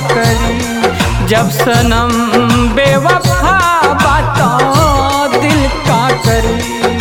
करी। जब सनम बेवफा बाता दिल का करी।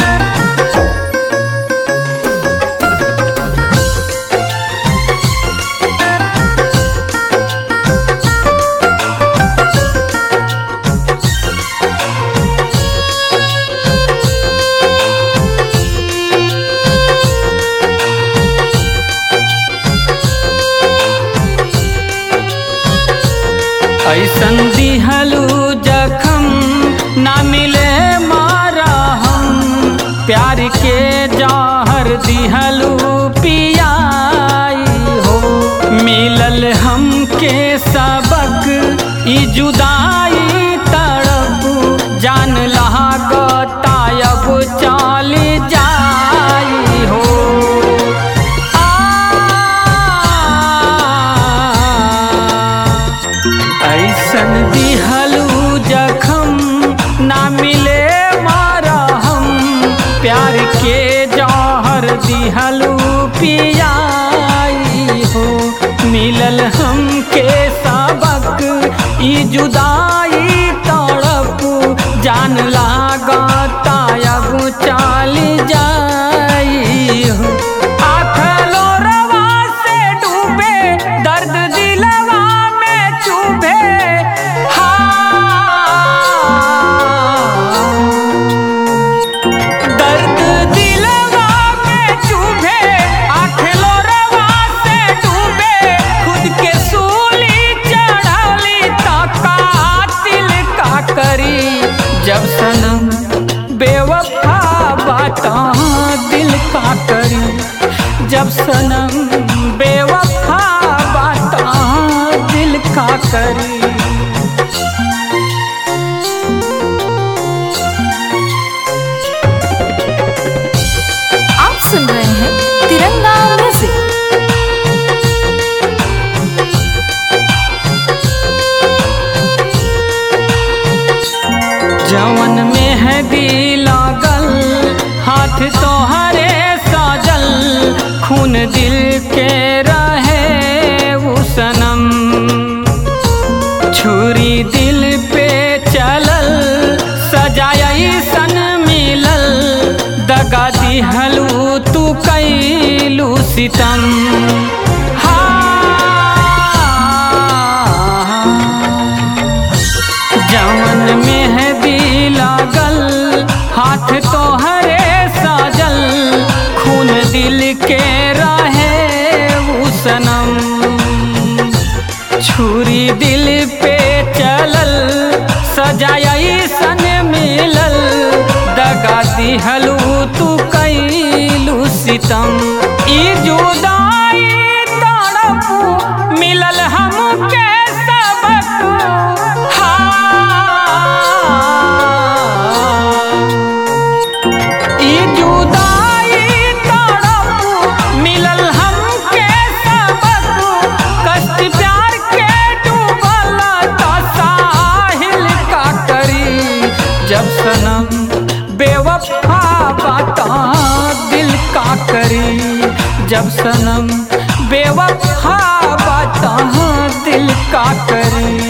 ऐसन दिहलू जखम ना मिले मारा हम। प्यार के जहर दिहलू पियाई हो। मिलल हमके सबक ई जुदाई तड़प। जान लागता अब चल जाई हो। ऐसन दिहलू जखम ना मिले मारा हम। प्यार के जहर दिहलू पियाई हो। मिलल हमके सबक ई जुदाई तड़प। जान लागता अब चल जाई हो। आँखों रवा से डूबे दर्द दिलवा में चुभे। दर्द दिलवा में चुभे। आँखों रवा से डूबे खुद के सूली चढ़ाली तो कातिल का करी। जब सनम बेवफा बाता दिल का करी। जब सनम बेवफा बाता दिल का करी। आप सुन रहे हैं तिरंगा म्यूजिक। जवन मेहंदी लागल हाथ तोहरे साजल। खून दिल के रहे वो सनम। छुरी दिल पे चलल सजाई सन मिलल। दगा दिहलू तू कैलू सितम। जवन मेहंदी लागल हाथ तोहरे साजल। खून दिल के रहे वो सनम। छुरी दिल पे चलल सजाई सन मिलल। दगा दिहलू तू कैलू सितम। ई जुदाई तड़प मिलल हमके सबक। ई जुदाई तड़प मिलल हमके सबक। कष्ट प्यार के डूबल तो साहिल का करी। जब सनम बेवफा बाता दिल का करी। जब सनम बेवफा बाता दिल का करी।